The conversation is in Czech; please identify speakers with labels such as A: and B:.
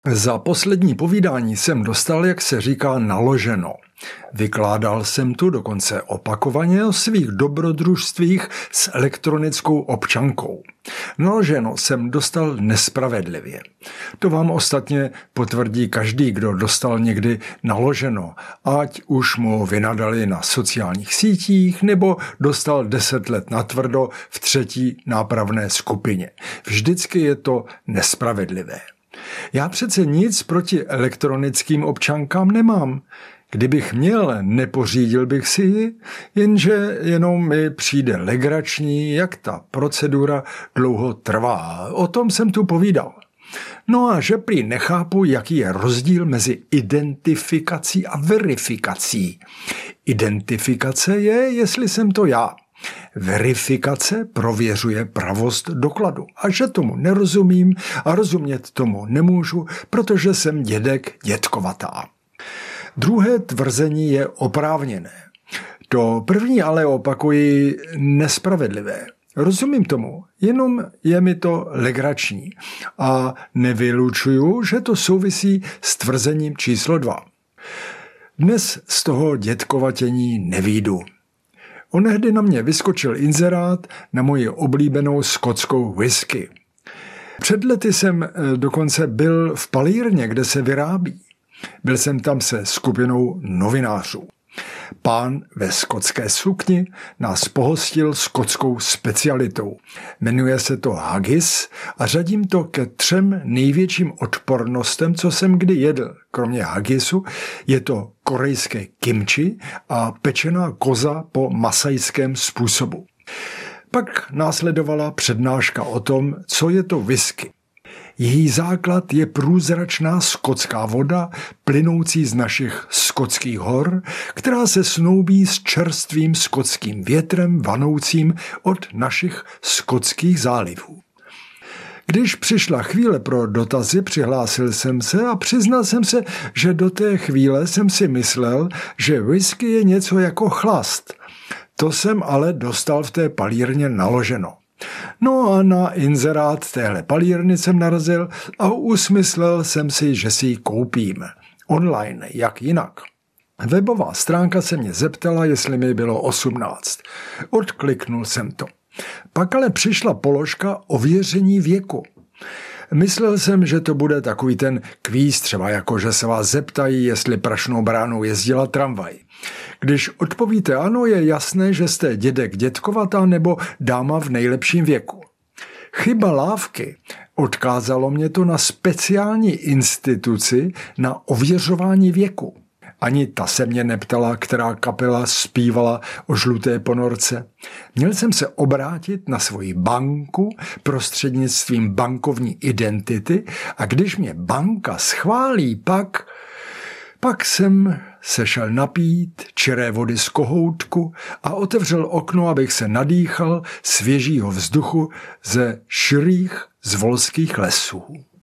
A: Za poslední povídání jsem dostal, jak se říká, naloženo. Vykládal jsem tu dokonce opakovaně o svých dobrodružstvích s elektronickou občankou. Naloženo jsem dostal nespravedlivě. To vám ostatně potvrdí každý, kdo dostal někdy naloženo, ať už mu vynadali na sociálních sítích nebo dostal 10 let natvrdo v třetí nápravné skupině. Vždycky je to nespravedlivé. Já přece nic proti elektronickým občankám nemám. Kdybych měl, nepořídil bych si ji, jenže jenom mi přijde legrační, jak ta procedura dlouho trvá. O tom jsem tu povídal. No a že prý nechápu, jaký je rozdíl mezi identifikací a verifikací. Identifikace je, jestli jsem to já. Verifikace prověřuje pravost dokladu. A že tomu nerozumím a rozumět tomu nemůžu, protože jsem dědek dětkovatá. Druhé tvrzení je oprávněné. To první ale opakuji nespravedlivé. Rozumím tomu, jenom je mi to legrační a nevylučuju, že to souvisí s tvrzením číslo 2. Dnes z toho dětkovatění nevyjdu. Onehdy na mě vyskočil inzerát na moji oblíbenou skotskou whisky. Před lety jsem dokonce byl v palírně, kde se vyrábí. Byl jsem tam se skupinou novinářů. Pán ve skotské sukni nás pohostil skotskou specialitou. Jmenuje se to haggis a řadím to ke 3 největším odpornostem, co jsem kdy jedl. Kromě haggisu je to korejské kimchi a pečená koza po masajském způsobu. Pak následovala přednáška o tom, co je to whisky. Její základ je průzračná skotská voda, plynoucí z našich skotských hor, která se snoubí s čerstvým skotským větrem vanoucím od našich skotských zálivů. Když přišla chvíle pro dotazy, přihlásil jsem se a přiznal jsem se, že do té chvíle jsem si myslel, že whisky je něco jako chlast. To jsem ale dostal v té palírně naloženo. No a na inzerát téhle palírny jsem narazil a usmyslel jsem si, že si ji koupím. Online, jak jinak. Webová stránka se mě zeptala, jestli mi bylo 18. Odkliknul jsem to. Pak ale přišla položka ověření věku. Myslel jsem, že to bude takový ten kvíz, třeba jako, že se vás zeptají, jestli Prašnou bránou jezdila tramvaj. Když odpovíte ano, je jasné, že jste dědek dětkovatá nebo dáma v nejlepším věku. Chyba lávky. Odkázalo mě to na speciální instituci na ověřování věku. Ani ta se mě neptala, která kapela zpívala o žluté ponorce. Měl jsem se obrátit na svoji banku prostřednictvím bankovní identity a když mě banka schválí, pak jsem se šel napít čiré vody z kohoutku a otevřel okno, abych se nadýchal svěžího vzduchu ze širých zvolských lesů.